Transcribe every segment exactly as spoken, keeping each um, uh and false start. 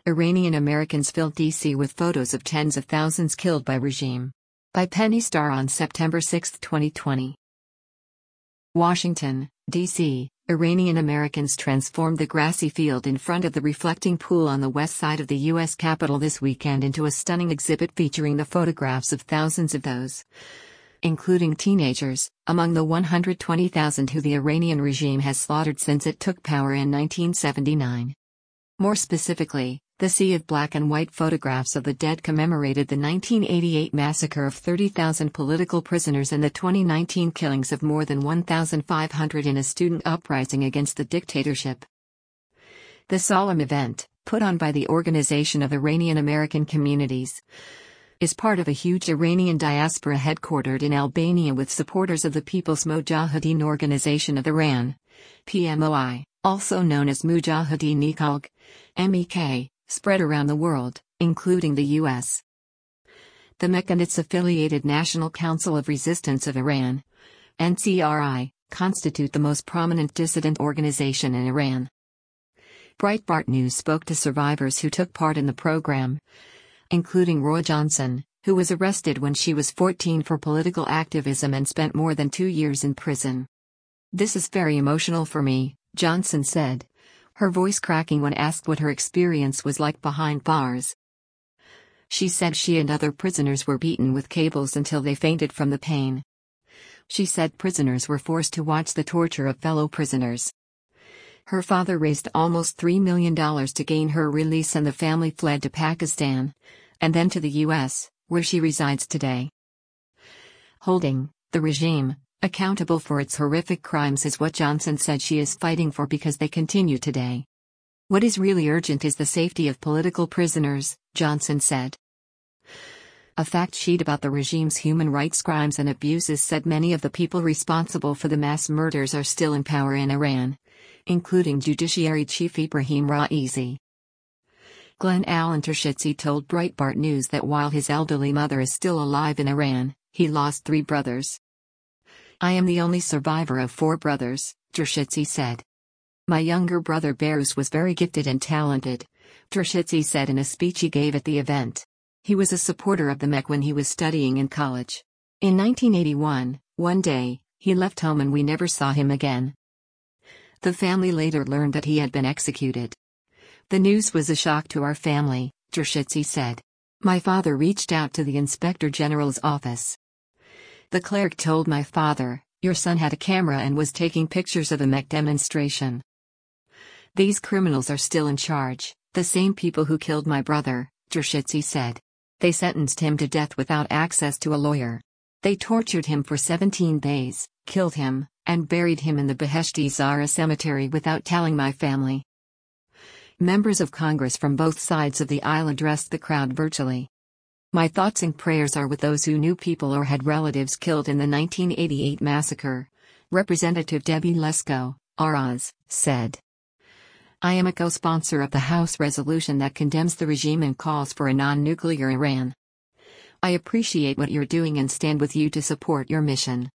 Iranian Americans filled D C with photos of tens of thousands killed by regime. By Penny Starr on September sixth, twenty twenty. Washington, D C Iranian Americans transformed the grassy field in front of the reflecting pool on the west side of the U S Capitol this weekend into a stunning exhibit featuring the photographs of thousands of those, including teenagers, among the one hundred twenty thousand who the Iranian regime has slaughtered since it took power in nineteen seventy-nine. More specifically, the sea of black and white photographs of the dead commemorated the nineteen eighty-eight massacre of thirty thousand political prisoners and the twenty nineteen killings of more than one thousand five hundred in a student uprising against the dictatorship. The solemn event, put on by the Organization of Iranian American Communities, is part of a huge Iranian diaspora headquartered in Albania with supporters of the People's Mojahedin Organization of Iran, P M O I, also known as Mujahedin Khalq, M E K, spread around the world, including the U S. The M E K and its affiliated National Council of Resistance of Iran, N C R I, constitute the most prominent dissident organization in Iran. Breitbart News spoke to survivors who took part in the program, including Roy Johnson, who was arrested when she was fourteen for political activism and spent more than two years in prison. "This is very emotional for me," Johnson said, her voice cracking when asked what her experience was like behind bars. She said she and other prisoners were beaten with cables until they fainted from the pain. She said prisoners were forced to watch the torture of fellow prisoners. Her father raised almost three million dollars to gain her release and the family fled to Pakistan, and then to the U S, where she resides today. Holding the regime accountable for its horrific crimes is what Johnson said she is fighting for because they continue today. "What is really urgent is the safety of political prisoners," Johnson said. A fact sheet about the regime's human rights crimes and abuses said many of the people responsible for the mass murders are still in power in Iran, including Judiciary Chief Ibrahim Raisi. Glenn Allen Tershitzi told Breitbart News that while his elderly mother is still alive in Iran, he lost three brothers. "I am the only survivor of four brothers," Tershitzi said. "My younger brother Behruz was very gifted and talented," Tershitzi said in a speech he gave at the event. He was a supporter of the M E K when he was studying in college. In nineteen eighty-one, one day, he left home and we never saw him again. The family later learned that he had been executed. "The news was a shock to our family," Tershitzi said. "My father reached out to the Inspector General's office. The clerk told my father, 'Your son had a camera and was taking pictures of a M E K demonstration. These criminals are still in charge, the same people who killed my brother,' Tershitzi said. "They sentenced him to death without access to a lawyer. They tortured him for seventeen days, killed him, and buried him in the Beheshti Zahra cemetery without telling my family." Members of Congress from both sides of the aisle addressed the crowd virtually. "My thoughts and prayers are with those who knew people or had relatives killed in the nineteen eighty-eight massacre," Representative Debbie Lesko, Araz, said. "I am a co-sponsor of the House resolution that condemns the regime and calls for a non-nuclear Iran. I appreciate what you're doing and stand with you to support your mission.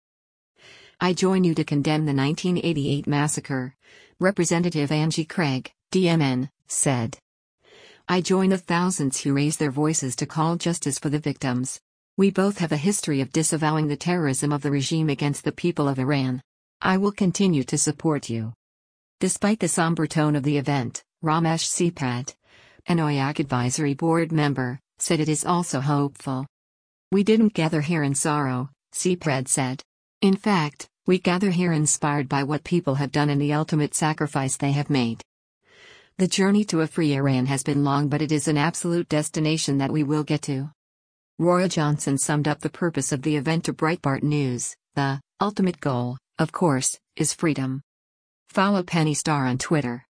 I join you to condemn the nineteen eighty-eight massacre," Representative Angie Craig, D M N, said. "I join the thousands who raise their voices to call justice for the victims. We both have a history of disavowing the terrorism of the regime against the people of Iran. I will continue to support you." Despite the somber tone of the event, Ramesh Sipat, an O I A C advisory board member, said it is also hopeful. "We didn't gather here in sorrow," Sipat said. "In fact, we gather here inspired by what people have done and the ultimate sacrifice they have made. The journey to a free Iran has been long, but it is an absolute destination that we will get to." Roy Johnson summed up the purpose of the event to Breitbart News: "The ultimate goal, of course, is freedom." Follow Penny Starr on Twitter.